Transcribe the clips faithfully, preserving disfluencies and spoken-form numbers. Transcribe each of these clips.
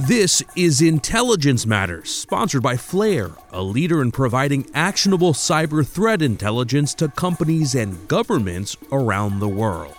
This is Intelligence Matters, sponsored by Flare, a leader in providing actionable cyber threat intelligence to companies and governments around the world.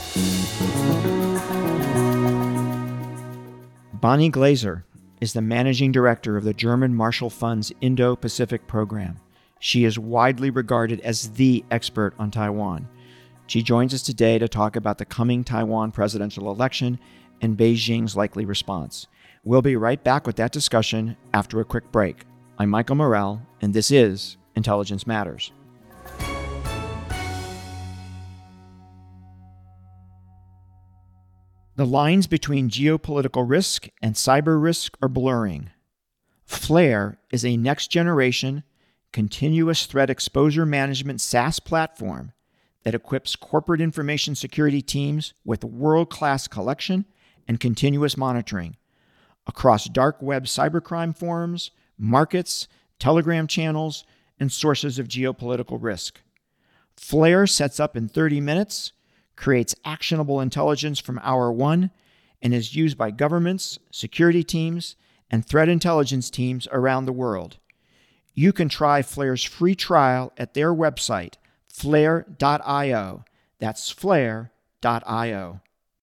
Bonnie Glaser is the managing director of the German Marshall Fund's Indo-Pacific program. She is widely regarded as the expert on Taiwan. She joins us today to talk about the coming Taiwan presidential election and Beijing's likely response. We'll be right back with that discussion after a quick break. I'm Michael Morell, and this is Intelligence Matters. The lines between geopolitical risk and cyber risk are blurring. Flare is a next-generation, continuous threat exposure management SaaS platform that equips corporate information security teams with world-class collection and continuous monitoring across dark web cybercrime forums, markets, Telegram channels, and sources of geopolitical risk. Flare sets up in thirty minutes, creates actionable intelligence from hour one, and is used by governments, security teams, and threat intelligence teams around the world. You can try Flare's free trial at their website, flare dot io. That's flare dot io.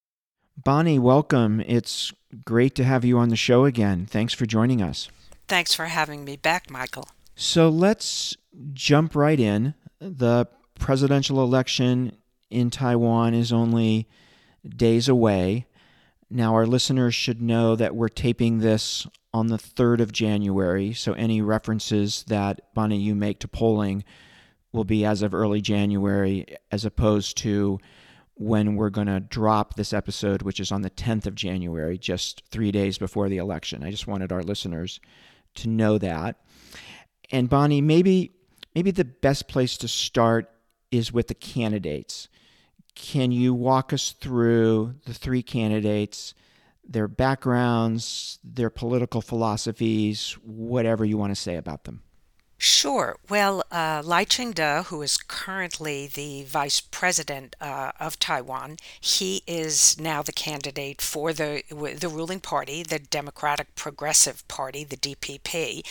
Bonnie, welcome. It's great to have you on the show again. Thanks for joining us. Thanks for having me back, Michael. So let's jump right in. The presidential election in Taiwan is only days away. Now, our listeners should know that we're taping this on the third of January, so any references that, Bonnie, you make to polling will be as of early January, as opposed to when we're going to drop this episode, which is on the tenth of January, just three days before the election. I just wanted our listeners to know that. And Bonnie, maybe maybe the best place to start is with the candidates. Can you walk us through the three candidates, their backgrounds, their political philosophies, whatever you want to say about them? Sure. Well, uh, Lai Ching-te, who is currently the vice president uh, of Taiwan, he is now the candidate for the the ruling party, the Democratic Progressive Party, the D P P.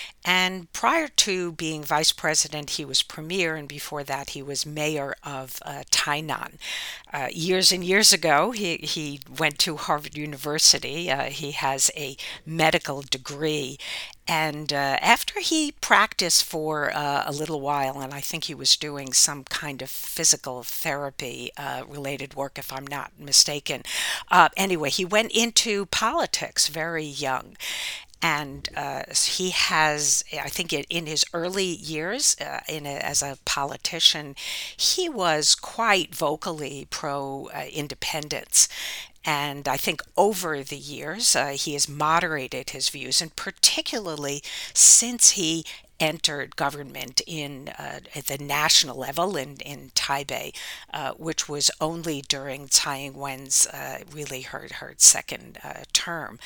And prior to being vice president, he was premier, and before that, he was mayor of uh, Tainan. Uh, years and years ago, he, he went to Harvard University. Uh, he has a medical degree. And uh, after he practiced for uh, a little while, and I think he was doing some kind of physical therapy uh, related work, if I'm not mistaken. Uh, anyway, he went into politics very young. And uh, he has, I think in his early years uh, in a, as a politician, he was quite vocally pro-independence. Uh, And I think over the years, uh, he has moderated his views, and particularly since he entered government in uh, at the national level in, in Taipei, uh, which was only during Tsai Ing-wen's uh, really her, her second uh, term.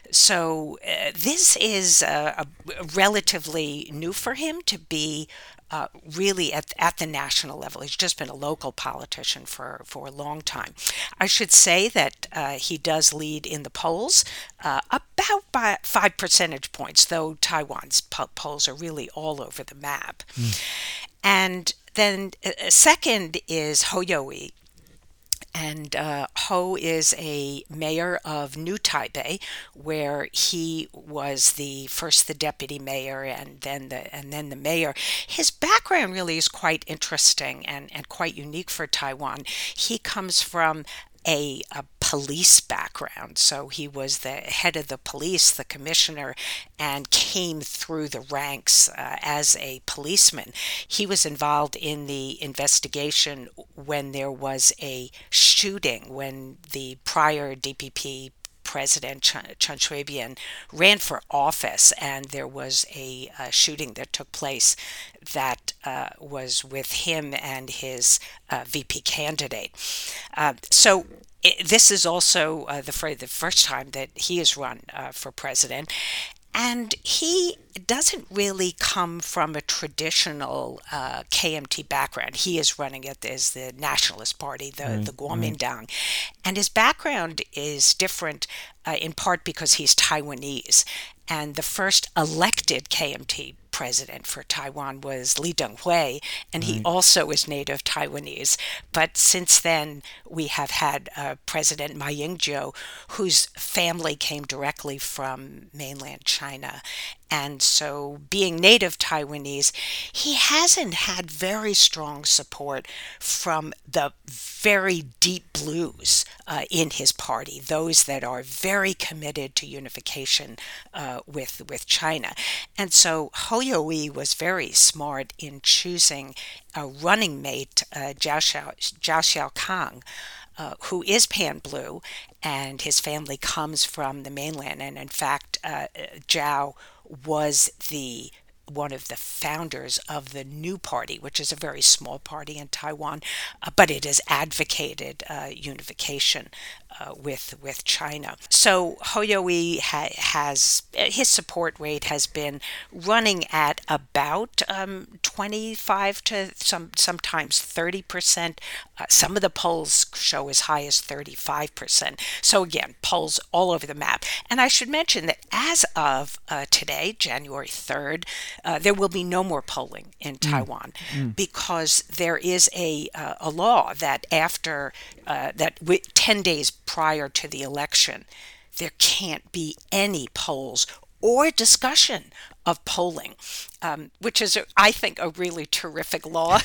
So uh, this is uh, a, relatively new for him to be Uh, really at at the national level. He's just been a local politician for, for a long time. I should say that uh, he does lead in the polls uh, about by five percentage points, though Taiwan's po- polls are really all over the map. Mm. And then uh, second is Hou Yu-ih. And uh, Ho is a mayor of New Taipei, where he was the first the deputy mayor and then the and then the mayor. His background really is quite interesting and, and quite unique for Taiwan. He comes from a, a police background. So he was the head of the police, the commissioner, and came through the ranks uh, as a policeman. He was involved in the investigation when there was a shooting, when the prior D P P President Chen, Chen Shui-bian ran for office, and there was a, a shooting that took place that uh, was with him and his uh, V P candidate. Uh, so it, this is also uh, the, the first time that he has run uh, for president. And he doesn't really come from a traditional uh, K M T background. He is running it as the Nationalist Party, the, Right, the right. Kuomintang. And his background is different uh, in part because he's Taiwanese. And the first elected K M T president for Taiwan was Lee Teng-hui, and he Right. also is native Taiwanese. But since then, we have had uh, President Ma Ying-jeou, whose family came directly from mainland China. And so, being native Taiwanese, he hasn't had very strong support from the very deep blues uh, in his party, those that are very committed to unification uh, with with China. And so Ho Yo-i was very smart in choosing a running mate, uh, Zhao Xiao, Zhao Xiaokang, uh, who is pan blue, and his family comes from the mainland. And in fact, uh, Zhao was the one of the founders of the New Party, which is a very small party in Taiwan, uh, but it has advocated uh, unification uh, with with China. So Ho Yo-i ha- has his support rate has been running at about um, twenty-five to some sometimes thirty percent. Uh, some of the polls show as high as thirty-five percent. So again, polls all over the map. And I should mention that as of uh, today, January third, uh, there will be no more polling in Taiwan because there is a uh, a law that after uh, that w- ten days prior to the election, there can't be any polls or discussion of polling, um, which is, I think, a really terrific law.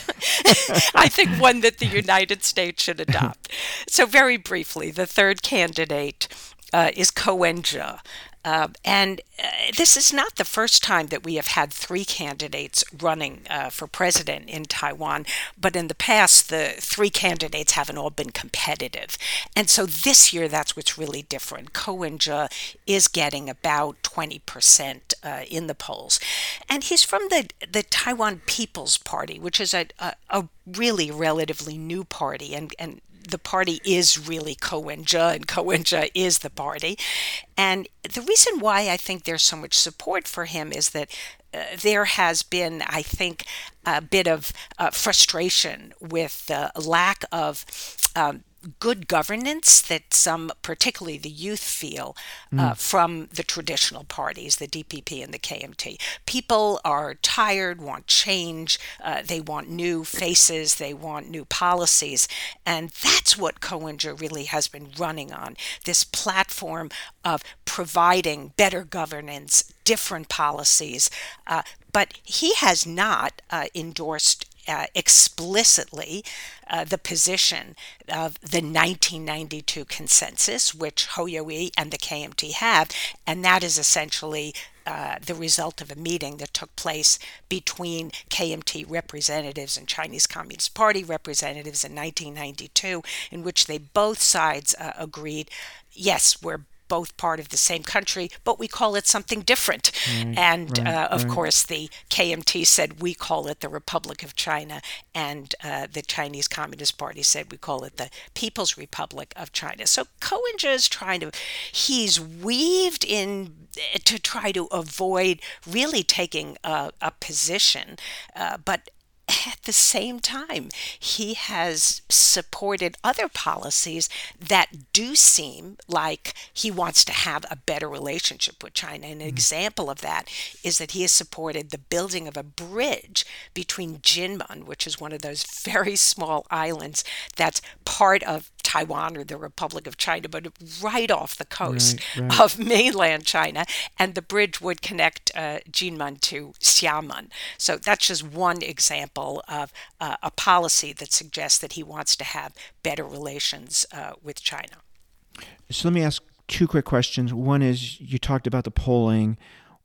I think one that the United States should adopt. So very briefly, the third candidate uh, is Ko Wen-je. Uh, and uh, this is not the first time that we have had three candidates running uh, for president in Taiwan, but in the past, the three candidates haven't all been competitive. And so this year, that's what's really different. Ko Wen-je is getting about twenty percent uh, in the polls. And he's from the, the Taiwan People's Party, which is a, a, a really relatively new party, and, and the party is really Ko Wen-je, and Ko Wen-je is the party. And the reason why I think there's so much support for him is that uh, there has been, I think, a bit of uh, frustration with the lack of um, good governance that some, particularly the youth, feel uh, from the traditional parties, the D P P and the K M T. People are tired, want change, uh, they want new faces, they want new policies, and that's what Ko Wen-je really has been running on, this platform of providing better governance, different policies, uh, but he has not uh, endorsed uh, explicitly uh, the position of the nineteen ninety-two consensus, which Ho Yo-i and the K M T have, and that is essentially uh, the result of a meeting that took place between K M T representatives and Chinese Communist Party representatives in nineteen ninety-two, in which they both sides uh, agreed, yes, we're both part of the same country, but we call it something different. Right, And right, uh, of right. course, the K M T said we call it the Republic of China, and uh, the Chinese Communist Party said we call it the People's Republic of China. So Ko Wen-je is trying to, he's weaved in to try to avoid really taking a, a position, uh, but at the same time, he has supported other policies that do seem like he wants to have a better relationship with China. And an example of that is that he has supported the building of a bridge between Jinmen, which is one of those very small islands that's part of Taiwan or the Republic of China, but right off the coast Right, right. of mainland China, and the bridge would connect uh, Jinmen to Xiamen. So that's just one example of uh, a policy that suggests that he wants to have better relations uh, with China. So let me ask two quick questions. One is, you talked about the polling.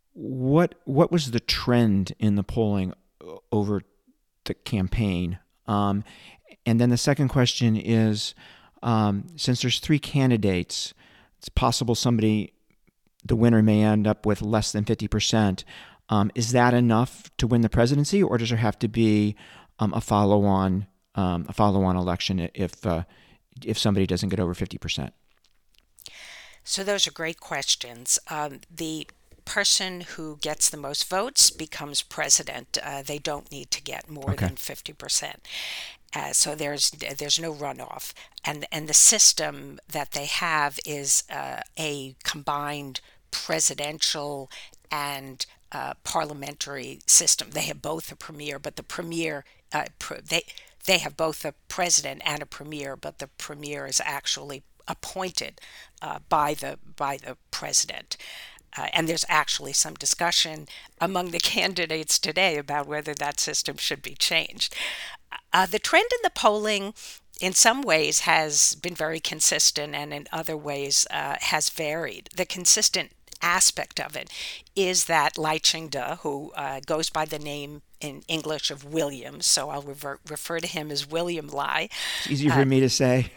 What what was the trend in the polling o- over the campaign? Um, and then the second question is, um, since there's three candidates, it's possible somebody, the winner, may end up with less than fifty percent. Um, is that enough to win the presidency, or does there have to be um, a follow-on um, a follow-on election if uh, if somebody doesn't get over fifty percent? So those are great questions. Um, the person who gets the most votes becomes president. Uh, they don't need to get more Okay. than fifty percent. Uh, so there's there's no runoff, and and the system that they have is uh, a combined presidential and uh, parliamentary system. They have both a premier, but the premier uh, pr- they they have both a president and a premier, but the premier is actually appointed uh, by the by the president. Uh, and there's actually some discussion among the candidates today about whether that system should be changed. Uh, the trend in the polling, in some ways, has been very consistent, and in other ways uh, has varied. The consistent aspect of it is that Lai Ching-te, who uh, goes by the name in English of William, so I'll revert, refer to him as William Lai. It's easier for me to say.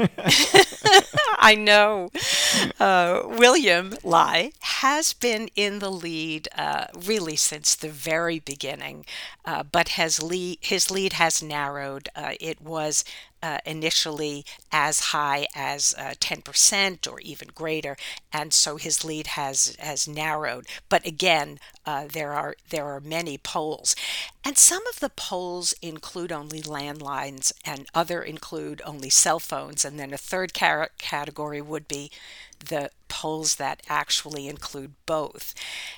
I know. Uh, William Lai has been in the lead uh, really since the very beginning, uh, but has lead, his lead has narrowed. Uh, it was uh, initially as high as uh, ten percent or even greater, and so his lead has has narrowed. But again, uh, there are there are many polls, and some of the polls include only landlines, and other include only cell phones, and then a third car- category would be the polls that actually include both.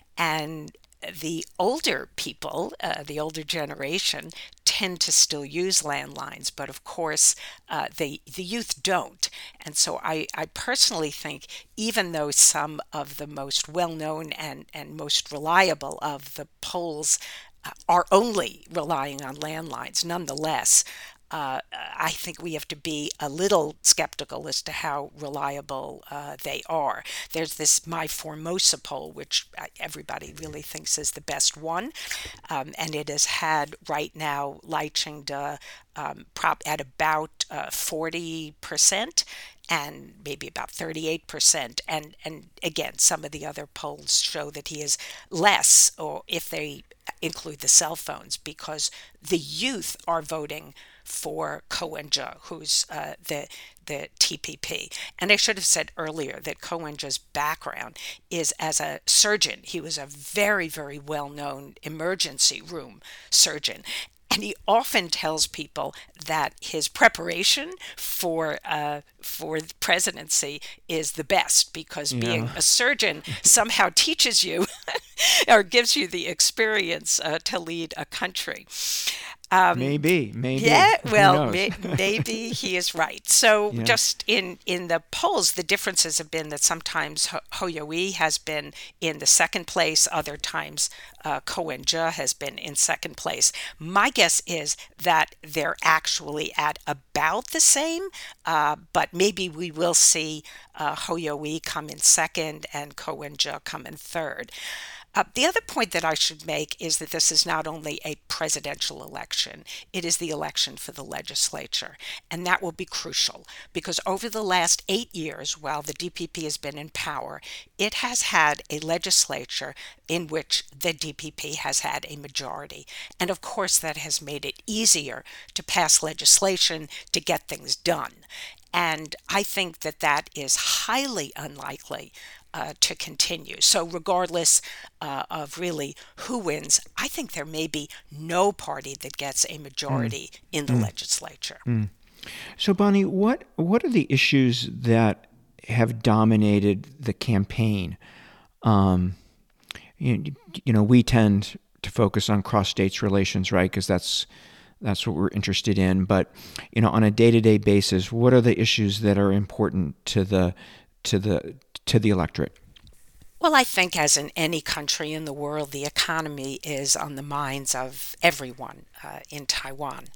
And the older people, uh, the older generation, tend to still use landlines, but of course, uh, the the youth don't. And so I, I personally think, even though some of the most well-known and, and most reliable of the polls uh, are only relying on landlines, nonetheless, Uh, I think we have to be a little skeptical as to how reliable uh, they are. There's this My Formosa poll, which everybody really thinks is the best one, um, and it has had right now Lai Ching-te um, prop at about uh, forty percent. And maybe about thirty-eight percent. And, and again, some of the other polls show that he is less, or if they include the cell phones, because the youth are voting for Ko Wen-je, who's uh, the the T P P. And I should have said earlier that Ko Wen-je's background is as a surgeon. He was a very, very well-known emergency room surgeon. And he often tells people that his preparation for uh, for the presidency is the best, because Yeah. being a surgeon somehow teaches you or gives you the experience uh, to lead a country. Um, maybe, maybe. Yeah, Who well, knows? may, maybe he is right. So Yeah. just in, in the polls, the differences have been that sometimes Ho, Ho Yo-i has been in the second place, other times uh, Ko Wen-je has been in second place. My guess is that they're actually at about the same, uh, but maybe we will see uh, Ho Yo-i come in second and Ko Wen-je come in third. Uh, the other point that I should make is that this is not only a presidential election, it is the election for the legislature. And that will be crucial, because over the last eight years, while the D P P has been in power, it has had a legislature in which the D P P has had a majority. And of course, that has made it easier to pass legislation, to get things done. And I think that that is highly unlikely Uh, to continue. So regardless uh, of really who wins, I think there may be no party that gets a majority mm. in the mm. legislature. Mm. So Bonnie, what what are the issues that have dominated the campaign? Um, you, you know, we tend to focus on cross-states relations, right? Because that's that's what we're interested in. But you know, on a day-to-day basis, what are the issues that are important to the to the to the electorate? Well, I think as in any country in the world, the economy is on the minds of everyone uh, in Taiwan,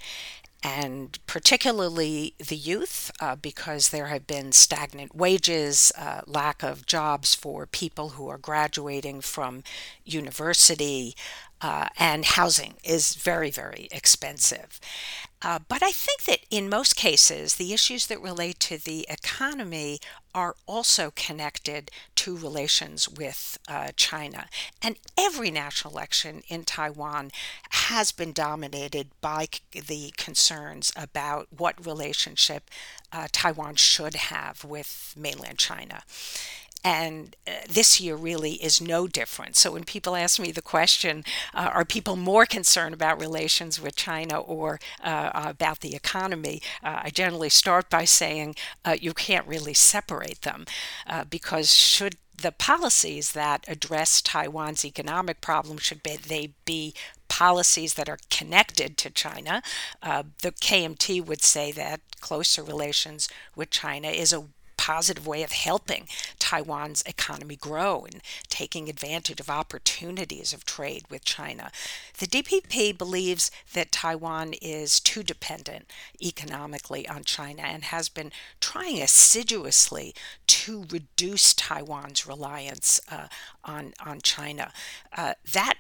and particularly the youth, uh, because there have been stagnant wages, uh, lack of jobs for people who are graduating from university, uh, and housing is very, very expensive. Uh, but I think that in most cases, the issues that relate to the economy are also connected to relations with uh, China. And every national election in Taiwan has been dominated by c- the concerns about what relationship uh, Taiwan should have with mainland China. And uh, this year really is no different. So when people ask me the question, uh, are people more concerned about relations with China or uh, about the economy, uh, I generally start by saying uh, you can't really separate them uh, because should the policies that address Taiwan's economic problem, should be, they be policies that are connected to China, uh, the K M T would say that closer relations with China is a positive way of helping Taiwan's economy grow and taking advantage of opportunities of trade with China. The D P P believes that Taiwan is too dependent economically on China and has been trying assiduously to reduce Taiwan's reliance uh, on, on China. Uh, that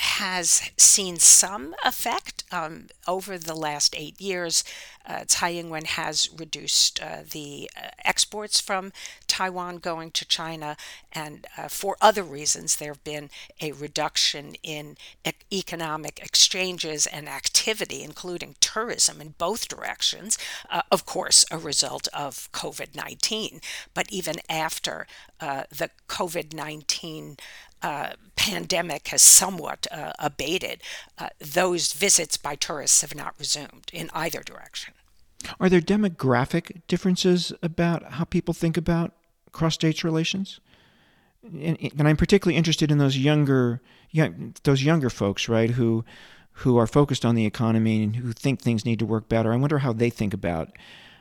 has seen some effect um, over the last eight years. Uh, Tsai Ing-wen has reduced uh, the uh, exports from Taiwan going to China, and uh, for other reasons, there have been a reduction in e- economic exchanges and activity, including tourism in both directions, uh, of course, a result of COVID nineteen. But even after uh, the COVID nineteen Uh, pandemic has somewhat uh, abated, uh, those visits by tourists have not resumed in either direction. Are there demographic differences about how people think about cross-states relations? And, and I'm particularly interested in those younger, young, those younger folks, right, who who are focused on the economy and who think things need to work better. I wonder how they think about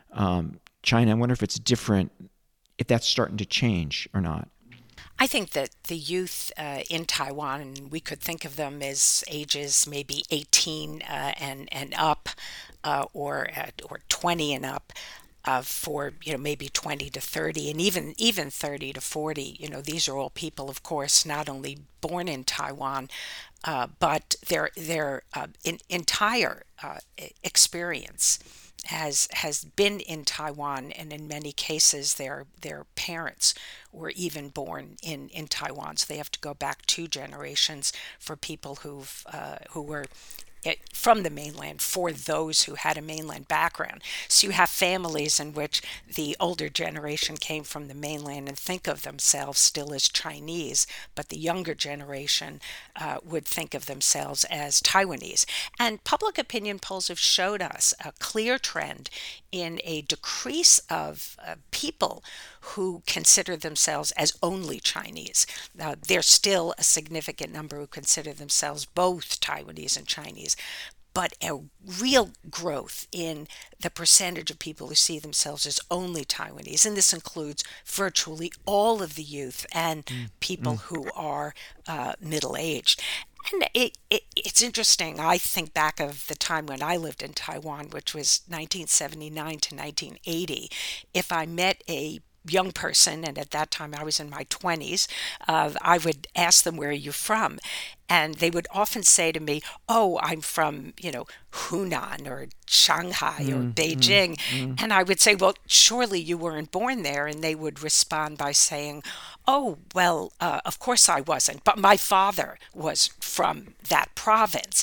um, China. I wonder if it's different, if that's starting to change or not. I think that the youth uh, in Taiwan, and we could think of them as ages maybe eighteen uh, and and up, uh, or uh, or twenty and up, uh, for you know maybe twenty to thirty, and even even thirty to forty. You know, these are all people, of course, not only born in Taiwan, uh, but their their uh, in, entire uh, experience has has been in Taiwan, and in many cases their their parents were even born in in Taiwan, so they have to go back two generations for people who've uh, who were it, from the mainland, for those who had a mainland background. So you have families in which the older generation came from the mainland and think of themselves still as Chinese, but the younger generation uh, would think of themselves as Taiwanese. And public opinion polls have showed us a clear trend in a decrease of uh, people who consider themselves as only Chinese. Uh, there's still a significant number who consider themselves both Taiwanese and Chinese, but a real growth in the percentage of people who see themselves as only Taiwanese. And this includes virtually all of the youth and mm. people mm. who are uh, middle-aged. And it, it, it's interesting. I think back of the time when I lived in Taiwan, which was nineteen seventy-nine to nineteen eighty. If I met a young person, and at that time I was in my twenties, uh, I would ask them, where are you from? And they would often say to me, oh, I'm from, you know, Hunan or Shanghai mm, or Beijing. Mm, mm. And I would say, well, surely you weren't born there. And they would respond by saying, oh, well, uh, of course I wasn't, but my father was from that province.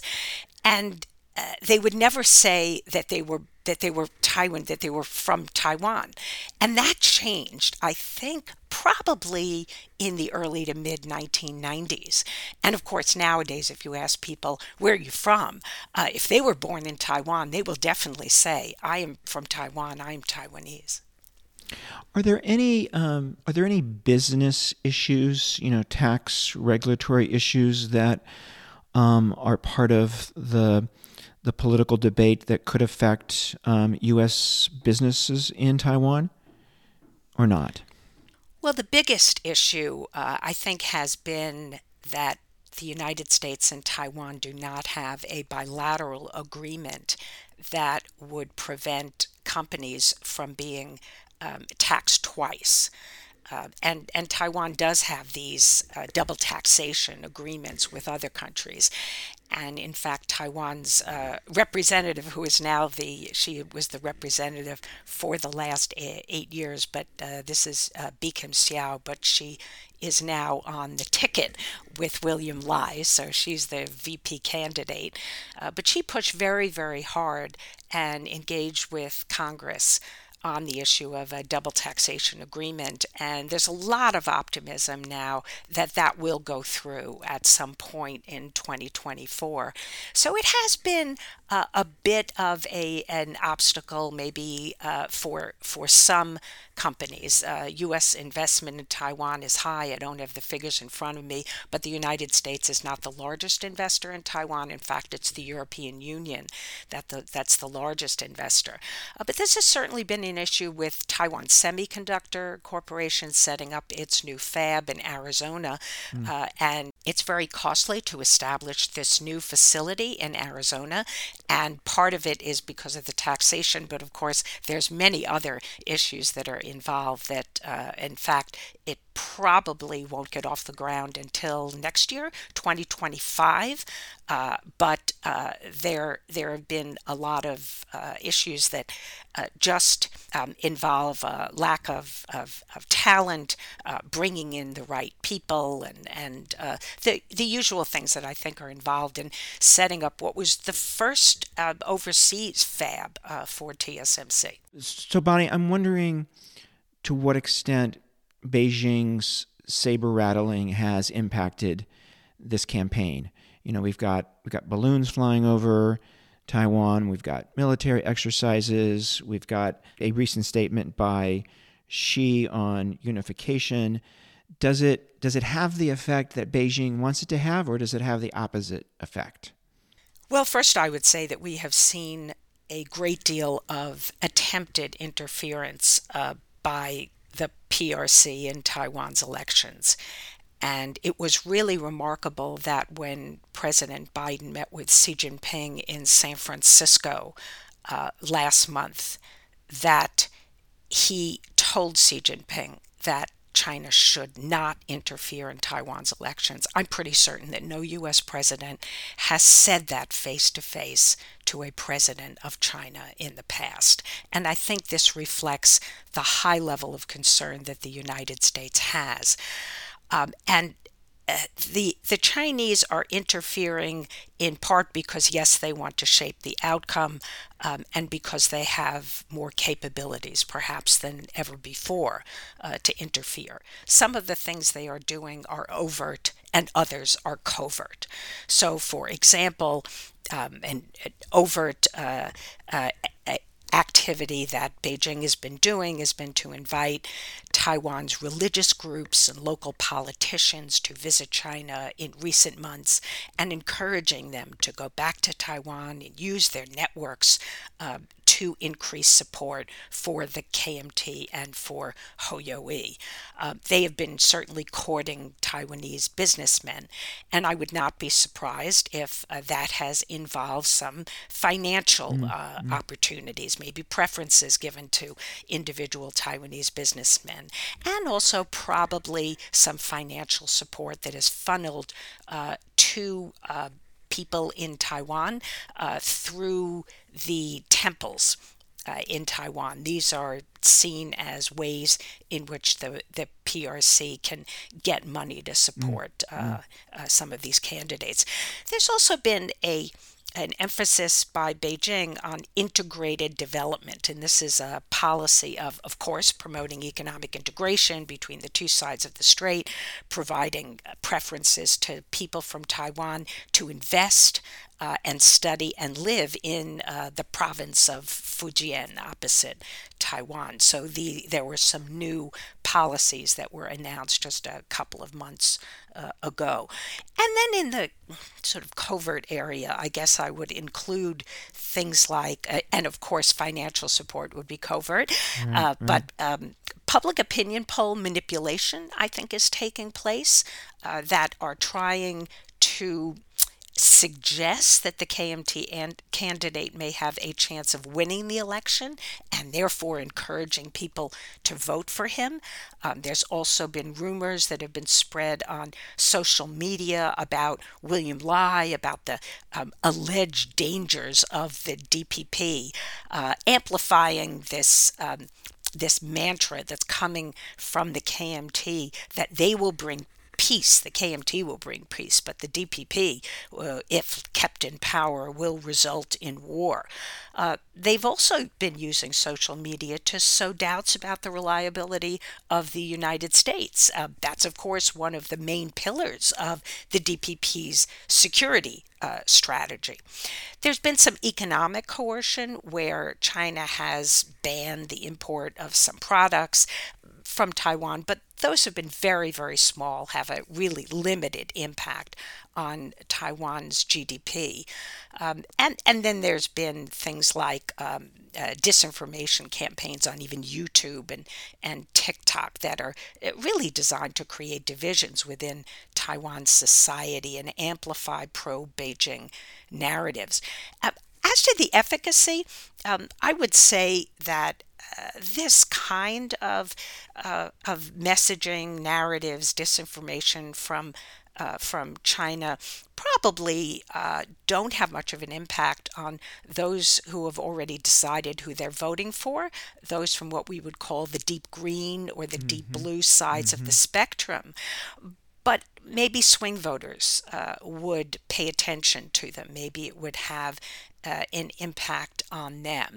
And uh, they would never say that they were that they were Taiwan, that they were from Taiwan. And that changed, I think, probably in the early to mid nineteen nineties. And of course, nowadays, if you ask people, where are you from? Uh, if they were born in Taiwan, they will definitely say, I am from Taiwan, I am Taiwanese. Are there any um, are there any business issues, you know, tax regulatory issues that um, are part of the the political debate that could affect um, U S businesses in Taiwan, or not? Well, the biggest issue, uh, I think, has been that the United States and Taiwan do not have a bilateral agreement that would prevent companies from being um, taxed twice. Uh, and, and Taiwan does have these uh, double taxation agreements with other countries. And in fact, Taiwan's uh, representative, who is now the, she was the representative for the last eight years, but uh, this is uh, Bi Khim Hsiao, but she is now on the ticket with William Lai, so she's the V P candidate. Uh, but she pushed very, very hard and engaged with Congress on the issue of a double taxation agreement. And there's a lot of optimism now that that will go through at some point in twenty twenty-four. So it has been uh, a bit of a an obstacle maybe uh, for for some companies. Uh, U S investment in Taiwan is high. I don't have the figures in front of me, but the United States is not the largest investor in Taiwan. In fact, it's the European Union that the, that's the largest investor. Uh, but this has certainly been an issue with Taiwan Semiconductor Corporation setting up its new fab in Arizona. Mm. Uh, and it's very costly to establish this new facility in Arizona. And part of it is because of the taxation. But of course, there's many other issues that are involved that, uh, in fact, it probably won't get off the ground until next year, twenty twenty-five. Uh, but uh, there there have been a lot of uh, issues that uh, just um, involve a lack of, of, of talent, uh, bringing in the right people, and, and uh, the, the usual things that I think are involved in setting up what was the first uh, overseas fab uh, for T S M C. So, Bonnie, I'm wondering to what extent Beijing's saber rattling has impacted this campaign. You know, we've got we've got balloons flying over Taiwan. We've got military exercises. We've got a recent statement by Xi on unification. Does it does it have the effect that Beijing wants it to have, or does it have the opposite effect? Well, first, I would say that we have seen a great deal of attempted interference uh, by the P R C in Taiwan's elections. And it was really remarkable that when President Biden met with Xi Jinping in San Francisco uh, last month, that he told Xi Jinping that China should not interfere in Taiwan's elections. I'm pretty certain that no U S president has said that face-to-face to a president of China in the past. And I think this reflects the high level of concern that the United States has. Um, and uh, the the Chinese are interfering in part because, yes, they want to shape the outcome, um, and because they have more capabilities, perhaps, than ever before uh, to interfere. Some of the things they are doing are overt and others are covert. So, for example, um, an, an overt uh, uh, activity that Beijing has been doing has been to invite Taiwan's religious groups and local politicians to visit China in recent months and encouraging them to go back to Taiwan and use their networks uh, to increase support for the K M T and for Hou Yu-ih. Uh, they have been certainly courting Taiwanese businessmen, and I would not be surprised if uh, that has involved some financial mm-hmm. uh, mm-hmm. opportunities, maybe preferences given to individual Taiwanese businessmen, and also probably some financial support that is funneled uh, to uh, people in Taiwan uh, through the temples uh, in Taiwan. These are seen as ways in which the, the P R C can get money to support uh, uh, some of these candidates. There's also been a an emphasis by Beijing on integrated development. And this is a policy of, of course, promoting economic integration between the two sides of the strait, providing preferences to people from Taiwan to invest uh, and study and live in uh, the province of Fujian opposite Taiwan. So the there were some new policies that were announced just a couple of months uh, ago. And then in the sort of covert area, I guess I would include things like, uh, and of course financial support would be covert, mm-hmm. uh, but um, public opinion poll manipulation, I think, is taking place uh, that are trying to suggest that the K M T and candidate may have a chance of winning the election and therefore encouraging people to vote for him. Um, there's also been rumors that have been spread on social media about William Lai, about the um, alleged dangers of the D P P, uh, amplifying this um, this mantra that's coming from the K M T that they will bring peace. The K M T will bring peace, but the D P P, uh, if kept in power, will result in war. Uh, they've also been using social media to sow doubts about the reliability of the United States. Uh, that's, of course, one of the main pillars of the D P P's security uh, strategy. There's been some economic coercion where China has banned the import of some products from Taiwan, but those have been very, very small, have a really limited impact on Taiwan's G D P. Um, and, and then there's been things like um, uh, disinformation campaigns on even YouTube and, and TikTok that are really designed to create divisions within Taiwan's society and amplify pro-Beijing narratives. Uh, as to the efficacy, um, I would say that Uh, this kind of uh, of messaging, narratives, disinformation from uh, from China probably uh, don't have much of an impact on those who have already decided who they're voting for, those from what we would call the deep green or the mm-hmm. deep blue sides mm-hmm. of the spectrum. But maybe swing voters uh, would pay attention to them. Maybe it would have uh, an impact on them.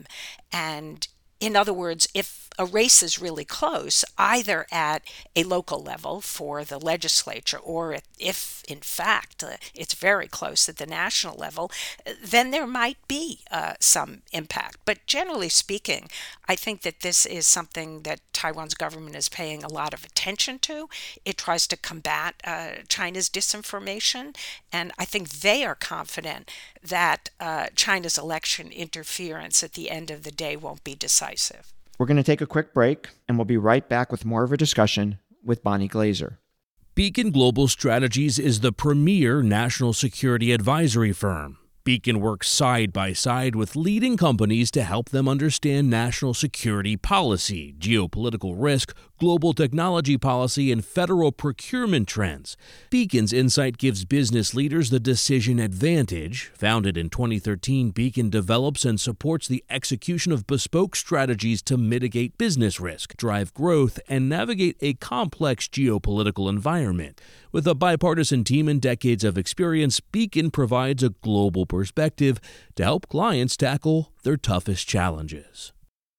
And in other words, if a race is really close, either at a local level for the legislature or if, in fact, uh, it's very close at the national level, then there might be uh, some impact. But generally speaking, I think that this is something that Taiwan's government is paying a lot of attention to. It tries to combat uh, China's disinformation, and I think they are confident that uh, China's election interference at the end of the day won't be decisive. We're going to take a quick break, and we'll be right back with more of a discussion with Bonnie Glaser. Beacon Global Strategies is the premier national security advisory firm. Beacon works side by side with leading companies to help them understand national security policy, geopolitical risk, global technology policy, and federal procurement trends. Beacon's insight gives business leaders the decision advantage. Founded in twenty thirteen, Beacon develops and supports the execution of bespoke strategies to mitigate business risk, drive growth, and navigate a complex geopolitical environment. With a bipartisan team and decades of experience, Beacon provides a global perspective to help clients tackle their toughest challenges.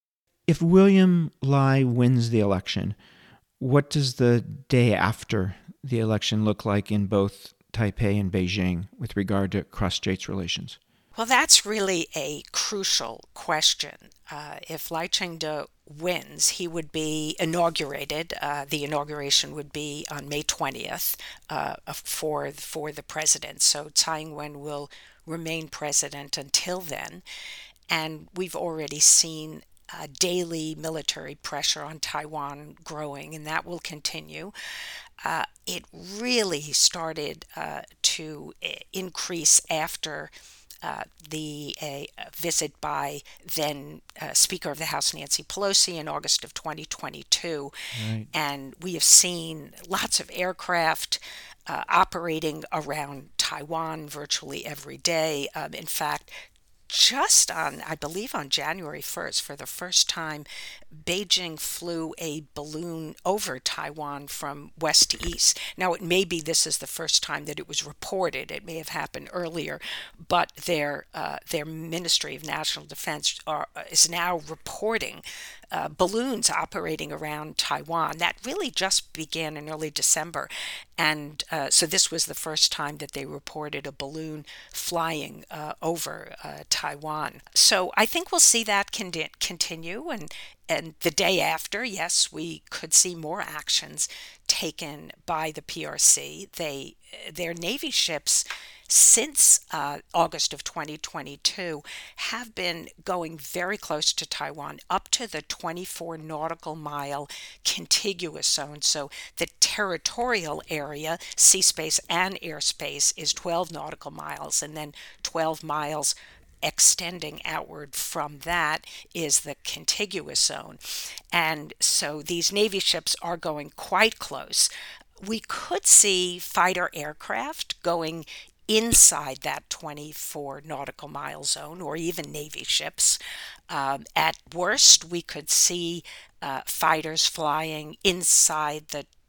If William Lai wins the election, what does the day after the election look like in both Taipei and Beijing with regard to cross-states relations? Well, that's really a crucial question. Uh, if Lai Ching-te wins, he would be inaugurated. Uh, the inauguration would be on May twentieth uh, for, for the president. So Tsai Ing-wen will remain president until then. And we've already seen uh, daily military pressure on Taiwan growing, and that will continue. Uh, it really started uh, to increase after Uh, the uh, visit by then uh, Speaker of the House Nancy Pelosi in August of twenty twenty-two. Right. And we have seen lots of aircraft uh, operating around Taiwan virtually every day. Um, in fact, just on, I believe on January first, for the first time, Beijing flew a balloon over Taiwan from west to east. Now, it may be this is the first time that it was reported. It may have happened earlier, but their uh, their Ministry of National Defense are, is now reporting uh, balloons operating around Taiwan. That really just began in early December. And uh, so this was the first time that they reported a balloon flying uh, over uh, Taiwan. So I think we'll see that con- continue. And, and the day after, yes, we could see more actions taken by the P R C. They, their Navy ships since uh, August of twenty twenty-two have been going very close to Taiwan, up to the twenty-four nautical mile contiguous zone. So the territorial area, sea space and airspace, is twelve nautical miles, and then twelve miles extending outward from that is the contiguous zone. And so these Navy ships are going quite close. We could see fighter aircraft going inside that twenty-four nautical mile zone, or even Navy ships. Um, at worst, we could see uh, fighters flying inside the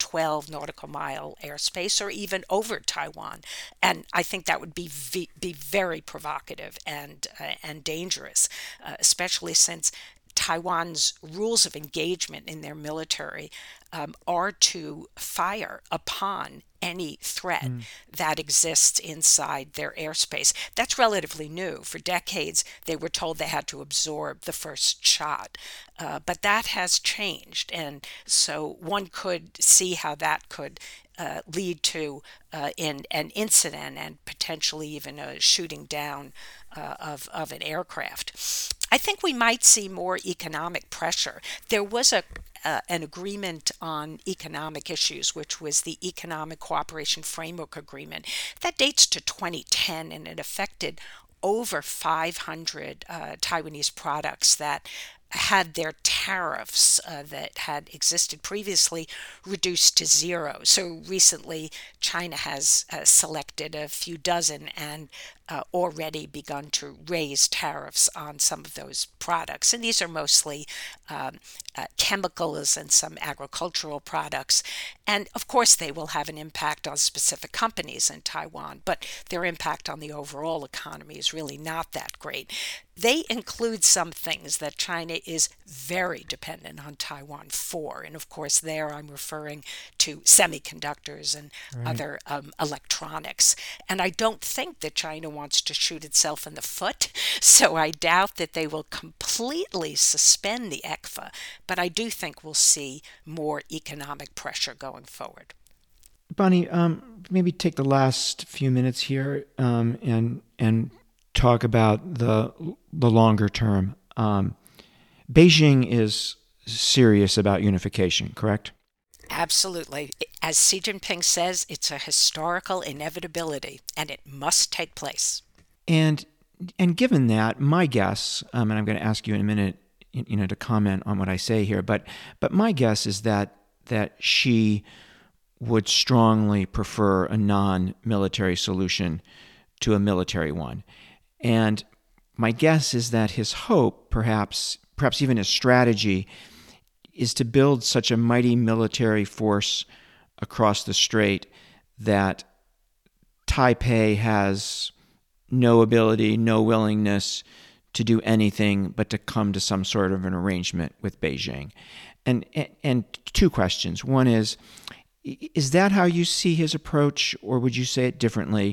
twelve nautical mile airspace or even over Taiwan. And I think that would be v- be very provocative and uh, and dangerous, uh, especially since Taiwan's rules of engagement in their military um, are to fire upon any threat mm. that exists inside their airspace. That's relatively new. For decades, they were told they had to absorb the first shot. Uh, but that has changed. And so one could see how that could uh, lead to uh, in an incident and potentially even a shooting down uh, of, of an aircraft. I think we might see more economic pressure. There was a Uh, an agreement on economic issues, which was the Economic Cooperation Framework Agreement, that dates to twenty ten, and it affected over five hundred uh, Taiwanese products that had their tariffs uh, that had existed previously reduced to zero. So recently, China has uh, selected a few dozen and uh, already begun to raise tariffs on some of those products. And these are mostly um, uh, chemicals and some agricultural products. And of course, they will have an impact on specific companies in Taiwan, but their impact on the overall economy is really not that great. They include some things that China is very dependent on Taiwan for. And of course, there I'm referring to semiconductors and right. other um, electronics. And I don't think that China wants to shoot itself in the foot. So I doubt that they will completely suspend the E C F A. But I do think we'll see more economic pressure going forward. Bonnie, um, maybe take the last few minutes here um, and and talk about the the longer term. Um, Beijing is serious about unification, correct? Absolutely. As Xi Jinping says, it's a historical inevitability, and it must take place. And and given that, my guess, um, and I'm going to ask you in a minute, you know, to comment on what I say here, but but my guess is that that Xi would strongly prefer a non-military solution to a military one. And my guess is that his hope, perhaps perhaps even his strategy, is to build such a mighty military force across the strait that Taipei has no ability, no willingness to do anything but to come to some sort of an arrangement with Beijing. And and two questions. One is, is that how you see his approach, or would you say it differently?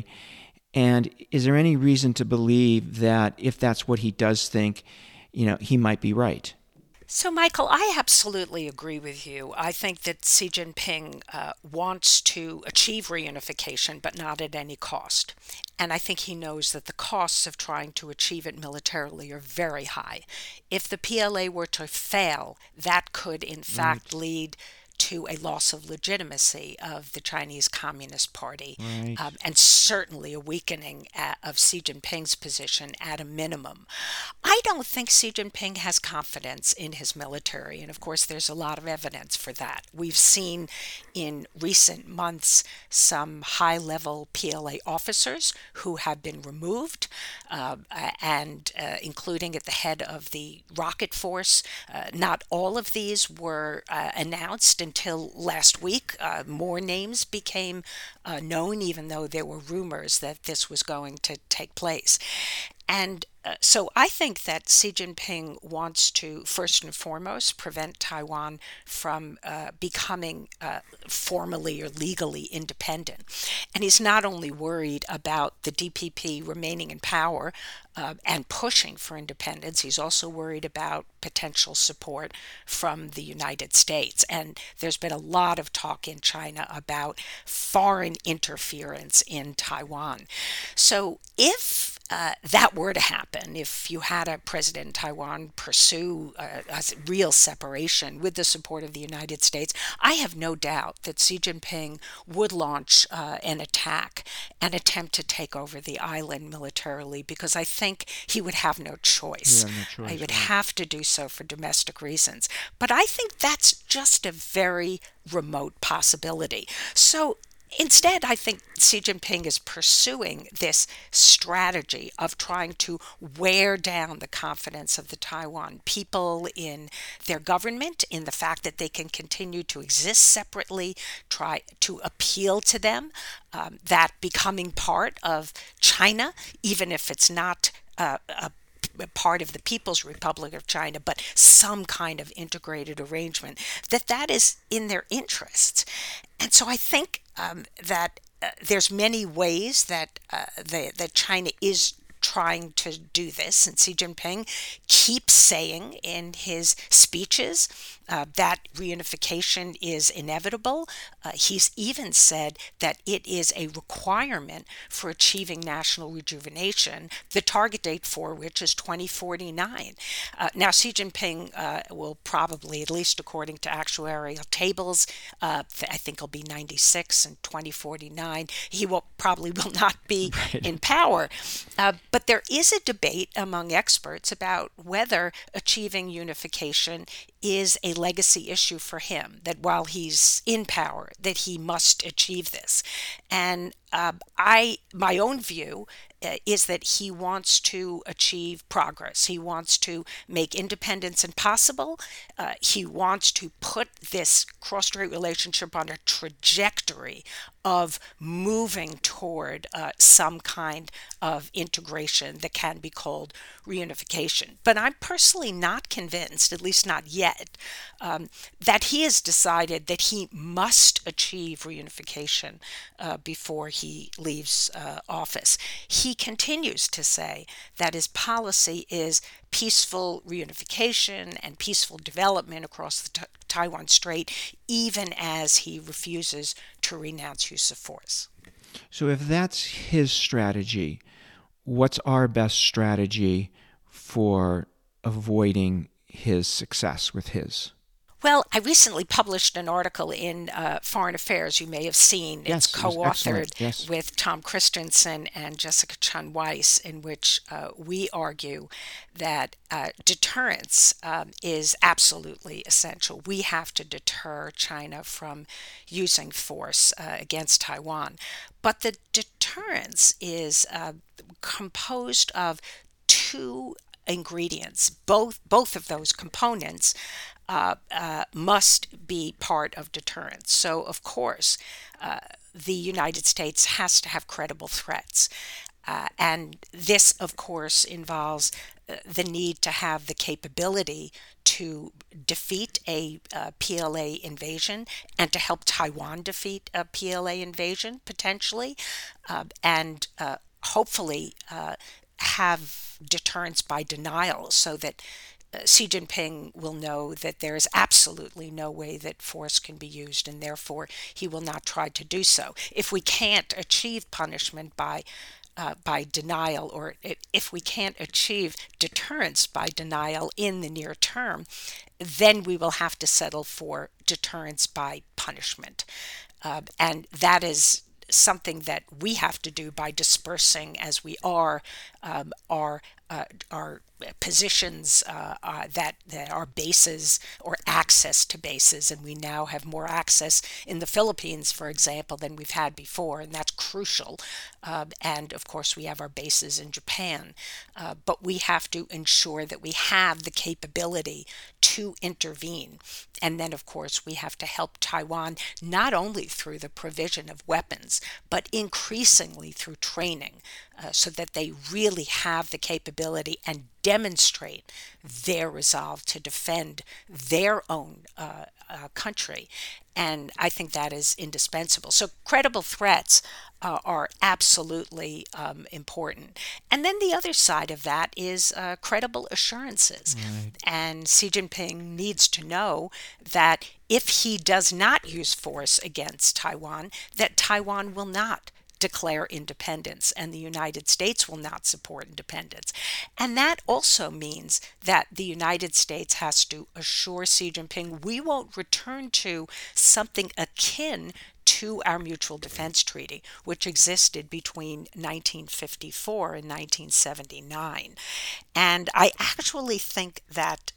And is there any reason to believe that if that's what he does think, you know, he might be right? So, Michael, I absolutely agree with you. I think that Xi Jinping uh, wants to achieve reunification, but not at any cost. And I think he knows that the costs of trying to achieve it militarily are very high. If the P L A were to fail, that could, in fact, right. lead to a loss of legitimacy of the Chinese Communist Party, right. um, and certainly a weakening at, of Xi Jinping's position at a minimum. I don't think Xi Jinping has confidence in his military, and of course there's a lot of evidence for that. We've seen in recent months some high-level P L A officers who have been removed, uh, and uh, including at the head of the rocket force. Uh, not all of these were uh, announced until last week. Uh, more names became uh, known, even though there were rumors that this was going to take place. And uh, so I think that Xi Jinping wants to, first and foremost, prevent Taiwan from uh, becoming uh, formally or legally independent. And he's not only worried about the D P P remaining in power uh, and pushing for independence, he's also worried about potential support from the United States. And there's been a lot of talk in China about foreign interference in Taiwan. So if Uh, that were to happen, if you had a president in Taiwan pursue a, a real separation with the support of the United States, I have no doubt that Xi Jinping would launch uh, an attack and attempt to take over the island militarily, because I think he would have no choice. Yeah, no choice he would right. have to do so for domestic reasons. But I think that's just a very remote possibility. So Instead, I think Xi Jinping is pursuing this strategy of trying to wear down the confidence of the Taiwan people in their government, in the fact that they can continue to exist separately, try to appeal to them, um, that becoming part of China, even if it's not uh, a part of the People's Republic of China, but some kind of integrated arrangement, that that is in their interests. And so I think um, that uh, there's many ways that uh, the, that China is trying to do this, and Xi Jinping keeps saying in his speeches uh, that reunification is inevitable. Uh, he's even said that it is a requirement for achieving national rejuvenation, the target date for which is twenty forty-nine. Uh, now, Xi Jinping uh, will probably, at least according to actuarial tables, uh, I think he'll be ninety-six in twenty forty-nine. He will probably will not be right. in power. Uh, But there is a debate among experts about whether achieving unification is a legacy issue for him, that while he's in power, that he must achieve this. And uh, I, my own view uh, is that he wants to achieve progress. He wants to make independence impossible. Uh, he wants to put this cross-strait relationship on a trajectory of moving toward uh, some kind of integration that can be called reunification. But I'm personally not convinced, at least not yet, um, that he has decided that he must achieve reunification uh, before he leaves uh, office. He continues to say that his policy is peaceful reunification and peaceful development across the t- Taiwan Strait, even as he refuses to renounce use of force. So if that's his strategy, what's our best strategy for avoiding his success with his? Well, I recently published an article in uh, Foreign Affairs you may have seen. Yes, it's it was co-authored excellent. Yes. with Tom Christensen and Jessica Chun Weiss, in which uh, we argue that uh, deterrence um, is absolutely essential. We have to deter China from using force uh, against Taiwan. But the deterrence is uh, composed of two ingredients. Both both of those components uh, uh, must be part of deterrence. So, of course, uh, the United States has to have credible threats. Uh, and this, of course, involves uh, the need to have the capability to defeat a uh, P L A invasion and to help Taiwan defeat a P L A invasion, potentially, uh, and uh, hopefully uh, have deterrence by denial, so that uh, Xi Jinping will know that there is absolutely no way that force can be used, and therefore he will not try to do so. If we can't achieve punishment by uh, by denial, or if we can't achieve deterrence by denial in the near term, then we will have to settle for deterrence by punishment. Uh, and that is something that we have to do by dispersing, as we are, um, our uh, our positions uh, uh, that that are bases or access to bases, and we now have more access in the Philippines, for example, than we've had before, and that's crucial. Um, and of course, we have our bases in Japan, uh, but we have to ensure that we have the capability to intervene. And then, of course, we have to help Taiwan not only through the provision of weapons, but increasingly through training, uh, so that they really have the capability and demonstrate their resolve to defend their own uh, uh, country. And I think that is indispensable. So credible threats uh, are absolutely um, important. And then the other side of that is uh, credible assurances. Right. And Xi Jinping needs to know that if he does not use force against Taiwan, that Taiwan will not declare independence, and the United States will not support independence. And that also means that the United States has to assure Xi Jinping we won't return to something akin to our Mutual Defense Treaty, which existed between nineteen fifty-four and nineteen seventy-nine. And I actually think that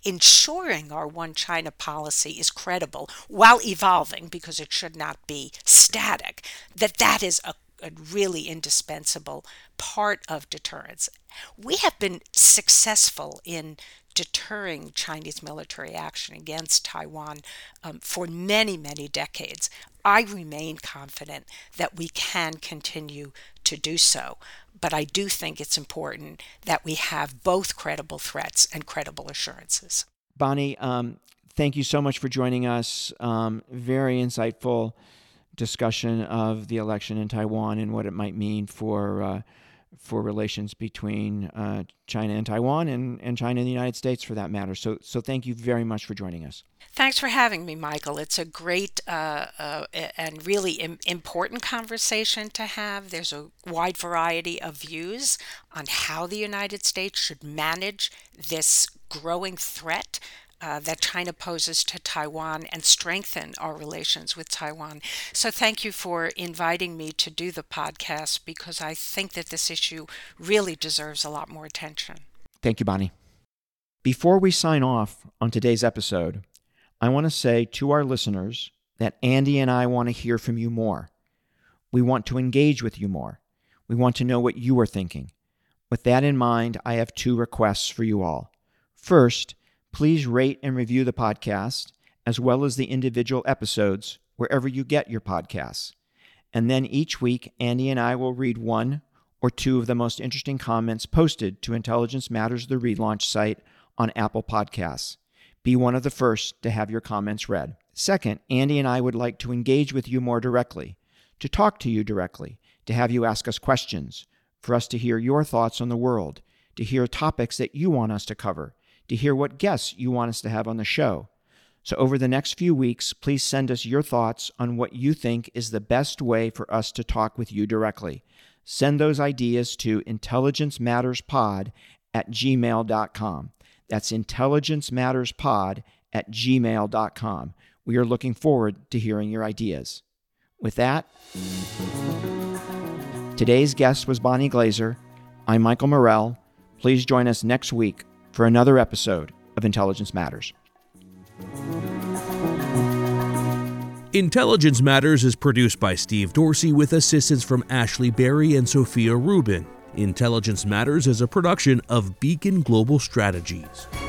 ensuring our one China policy is credible while evolving, because it should not be static, that that is a, a really indispensable part of deterrence. We have been successful in deterring Chinese military action against Taiwan um, for many, many decades. I remain confident that we can continue to do so, but I do think it's important that we have both credible threats and credible assurances. Bonnie, um, thank you so much for joining us. Um, very insightful discussion of the election in Taiwan and what it might mean for uh, for relations between uh, China and Taiwan, and, and China and the United States, for that matter. So, so thank you very much for joining us. Thanks for having me, Michael. It's a great uh, uh, and really im- important conversation to have. There's a wide variety of views on how the United States should manage this growing threat Uh, that China poses to Taiwan and strengthen our relations with Taiwan. So thank you for inviting me to do the podcast, because I think that this issue really deserves a lot more attention. Thank you, Bonnie. Before we sign off on today's episode, I want to say to our listeners that Andy and I want to hear from you more. We want to engage with you more. We want to know what you are thinking. With that in mind, I have two requests for you all. First, please rate and review the podcast, as well as the individual episodes, wherever you get your podcasts. And then each week, Andy and I will read one or two of the most interesting comments posted to Intelligence Matters, the relaunch site on Apple Podcasts. Be one of the first to have your comments read. Second, Andy and I would like to engage with you more directly, to talk to you directly, to have you ask us questions, for us to hear your thoughts on the world, to hear topics that you want us to cover, to hear what guests you want us to have on the show. So over the next few weeks, please send us your thoughts on what you think is the best way for us to talk with you directly. Send those ideas to intelligencematterspod at gmail dot com. That's intelligencematterspod at gmail dot com. We are looking forward to hearing your ideas. With that, today's guest was Bonnie Glaser. I'm Michael Morell. Please join us next week for another episode of Intelligence Matters. Intelligence Matters is produced by Steve Dorsey with assistance from Ashley Berry and Sophia Rubin. Intelligence Matters is a production of Beacon Global Strategies.